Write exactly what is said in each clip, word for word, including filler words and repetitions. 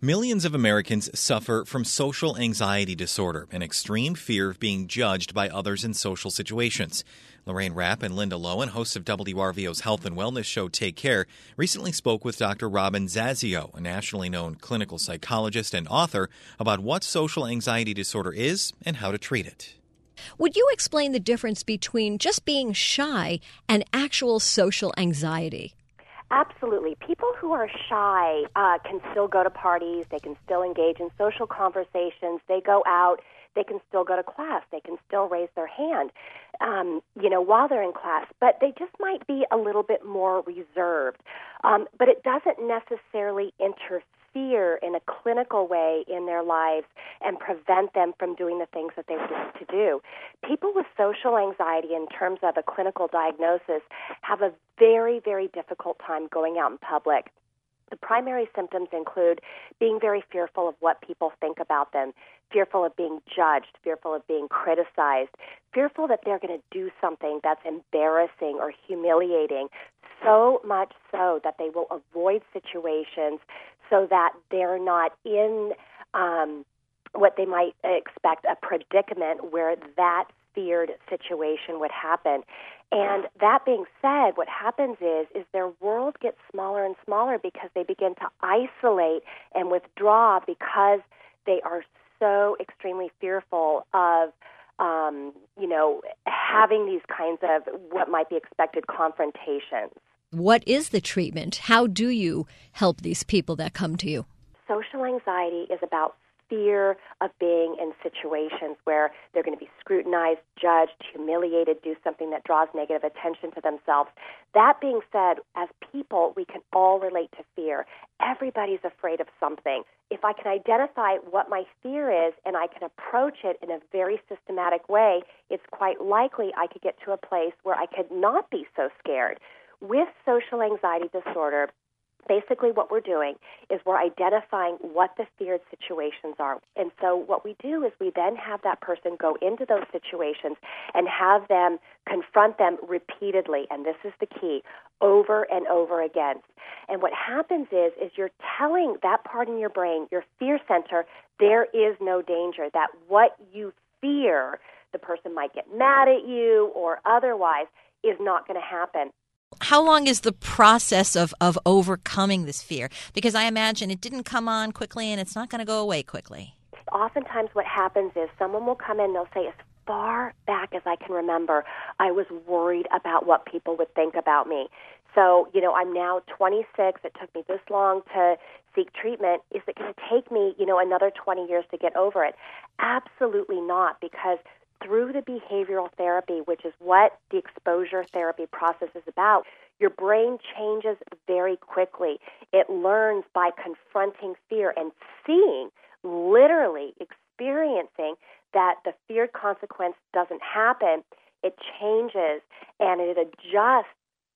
Millions of Americans suffer from social anxiety disorder, an extreme fear of being judged by others in social situations. Lorraine Rapp and Linda Lowen, hosts of W R V O's health and wellness show Take Care, recently spoke with Doctor Robin Zazio, a nationally known clinical psychologist and author, about what social anxiety disorder is and how to treat it. Would you explain the difference between just being shy and actual social anxiety? Absolutely. People who are shy uh, can still go to parties. They can still engage in social conversations. They go out. They can still go to class. They can still raise their hand, um, you know, while they're in class. But they just might be a little bit more reserved. Um, but it doesn't necessarily interfere in a clinical way in their lives and prevent them from doing the things that they would like to do. People with social anxiety, in terms of a clinical diagnosis, have a very, very difficult time going out in public. The primary symptoms include being very fearful of what people think about them, fearful of being judged, fearful of being criticized, fearful that they're going to do something that's embarrassing or humiliating, so much so that they will avoid situations so that they're not in um, what they might expect, a predicament where that feared situation would happen. And that being said, what happens is is their world gets smaller and smaller because they begin to isolate and withdraw because they are so extremely fearful of, um, you know, having these kinds of what might be expected confrontations. What is the treatment? How do you help these people that come to you? Social anxiety is about fear of being in situations where they're going to be scrutinized, judged, humiliated, do something that draws negative attention to themselves. That being said, as people, we can all relate to fear. Everybody's afraid of something. If I can identify what my fear is and I can approach it in a very systematic way, it's quite likely I could get to a place where I could not be so scared. With social anxiety disorder, basically what we're doing is we're identifying what the feared situations are. And so what we do is we then have that person go into those situations and have them confront them repeatedly, and this is the key, over and over again. And what happens is, is you're telling that part in your brain, your fear center, there is no danger, that what you fear, the person might get mad at you or otherwise, is not going to happen. How long is the process of, of overcoming this fear? Because I imagine it didn't come on quickly and it's not going to go away quickly. Oftentimes what happens is someone will come in and they'll say, as far back as I can remember, I was worried about what people would think about me. So, you know, I'm now twenty-six. It took me this long to seek treatment. Is it going to take me, you know, another twenty years to get over it? Absolutely not, because through the behavioral therapy, which is what the exposure therapy process is about, your brain changes very quickly. It learns by confronting fear and seeing, literally experiencing that the feared consequence doesn't happen. It changes and it adjusts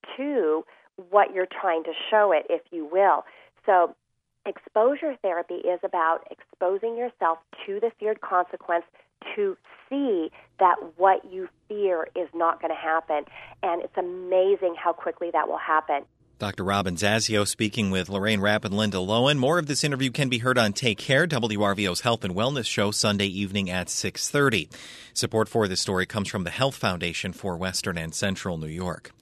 to what you're trying to show it, if you will. So exposure therapy is about exposing yourself to the feared consequence to see that what you fear is not going to happen. And it's amazing how quickly that will happen. Doctor Robin Zazio speaking with Lorraine Rapp and Linda Lowen. More of this interview can be heard on Take Care, W R V O's health and wellness show, Sunday evening at six thirty. Support for this story comes from the Health Foundation for Western and Central New York.